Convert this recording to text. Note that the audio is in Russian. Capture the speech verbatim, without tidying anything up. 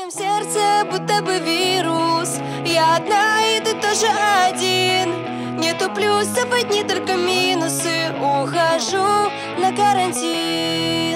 моем сердце будто бы вирус. Я одна, и ты тоже один. Нету плюсов, одни только минусы. Ухожу на карантин.